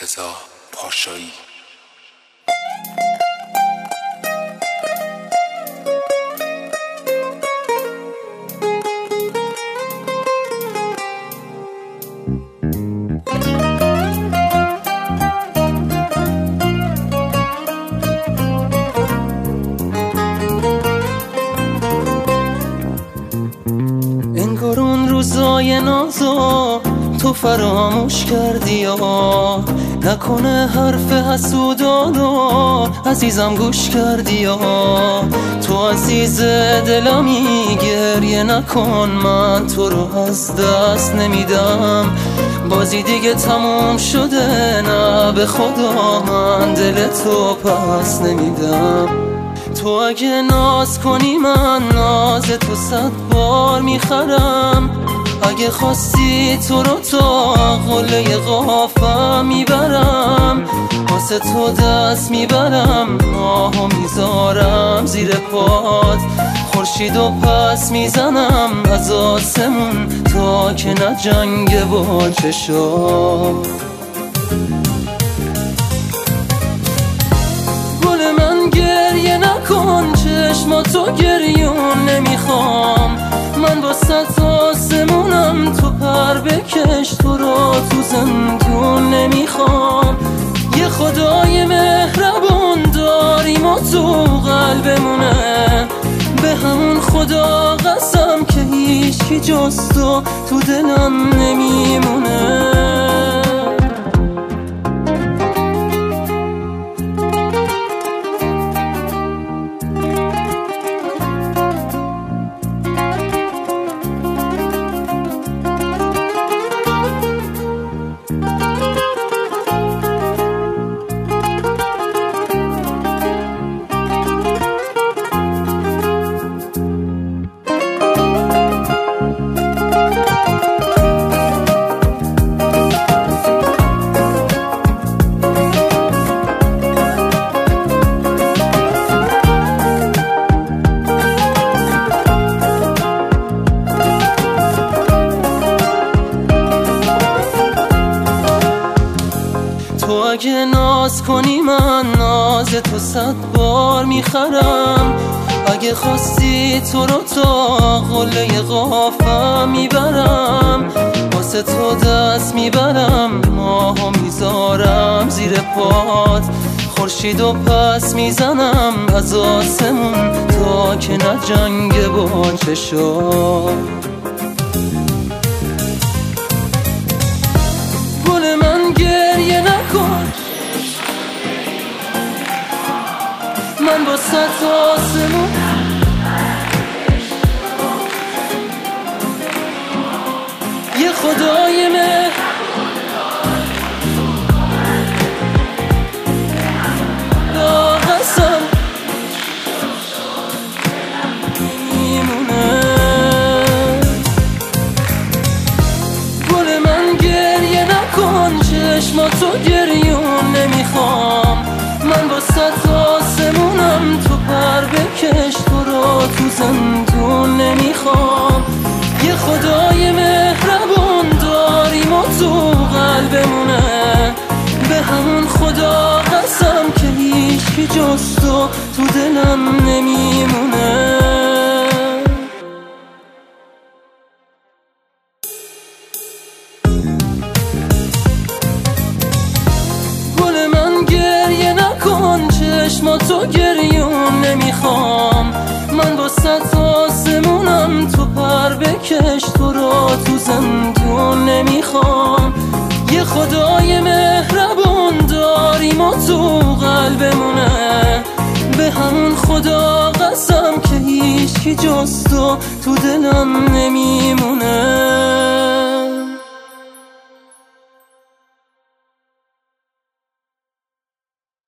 رضا پاشایی. انگار اون روزای نازو تو فراموش کردی یا نکنه حرف حسودانو عزیزم گوش کردی یا تو عزیز دلمی گریه نکن، من تو رو از دست نمیدم، بازی دیگه تموم شده، نه به خدا من دل تو پس نمیدم. تو اگه ناز کنی من ناز تو 100 بار میخرم، اگه خواستی تو رو تا قله قافم میبرم، واسه تو دست میبرم، ماهو میذارم زیر پات، خورشیدو پس میزنم از آسمون تا که نجنگه با چشام. گل من گریه نکن، چشماتو گریون نمیخوام، من با 100 آسمونم، تو پر بکش، تو رو تو زندون نمیخوام. یه خدای مهربون داریم و تو قلبمونه، به همون خدا قسم که هیچی جز تو دلم نمیمونه. تو اگه ناز کنی من ناز تو 100 بار میخرم، اگه خواستی تو رو تا قله قافم میبرم، واسه تو دست میبرم، ماهو میذارم زیر پات، خورشیدو پس میزنم از آسمون تا که نجنگه با چشام. گل من گریه نکن، من با 100 آسمون یه خدای قسم میمونه. گل من گریه نکن، چشماتو گریون نمیخوام، من با 100 آسمونم، تو پر بکش، تو رو تو زندون نمیخوام. یه خدای مهربون داریم و تو قلبمونه، به همون خدا قسم که هیچی جز تو دلم نمیمونه. گل من گریه نکن، چشماتو گریون نمیخوام، من با 100 آسمونم، تو پر بکش، تو رو تو زندون نمیخوام. یه خدای مهربون داریم و تو قلبمونه، به همون خدا قسم که هیچی جز تو دلم نمیمونه.